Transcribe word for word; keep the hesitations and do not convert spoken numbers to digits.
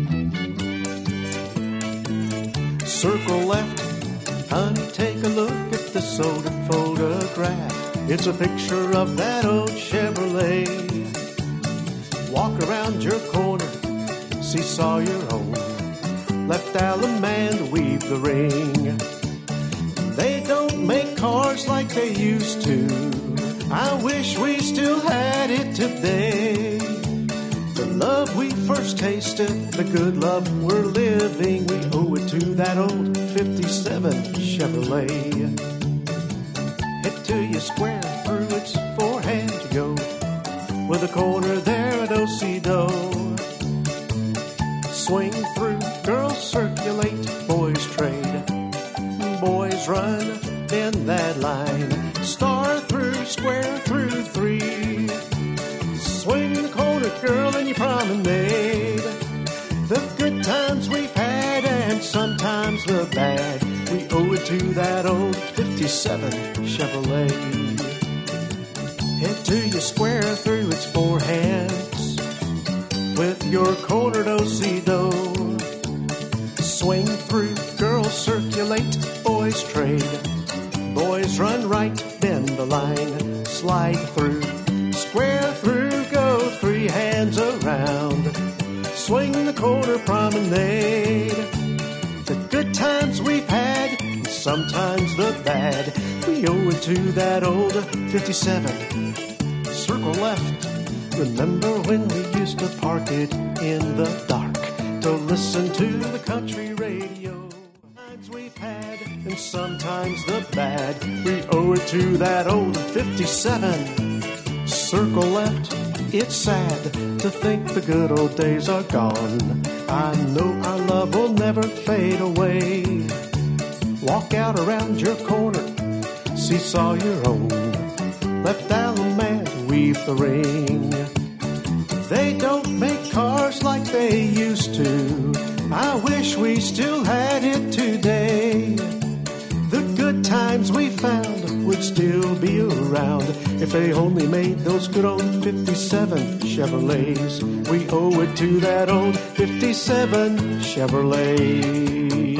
Circle left, honey, take a look at this old photograph. It's a picture of that old Chevrolet. Walk around your corner, see Sawyer old. Left Allemande weave the ring. They don't make cars like they used to. I wish we still had it today. The love we first tasted, the good love we're living, we owe it to that old fifty-seven Chevrolet. Head to your square, through its forehand to go, with a corner there at Ocedo. Swing through, girls circulate, boys trade, boys run in that line. Star through, square through three. Swing the corner, girl, and you promenade. The good times we've had and sometimes the bad, we owe it to that old fifty-seven Chevrolet. Head to your square through its four hands, with your cornered Ocedo. Swing through, girls circulate, boys trade, boys run right, bend the line, slide through, square through, go three hands around, swing the corner promenade. The good times we've had, and sometimes the bad, we owe it to that old fifty-seven. Circle left, remember when we used to park it in the dark to listen to the country radio. Times we've had, and sometimes the bad, we owe it to that old fifty-seven. Circle left, it's sad to think the good old days are gone. I know our love will never fade away. Walk out around your corner, see Sawyer old. Left Allemande weave the ring. They don't make cars like they used to. I wish we still had it today. The good times we found would still be around if they only made those good old fifty-seven Chevrolets. We owe it to that old fifty-seven Chevrolet.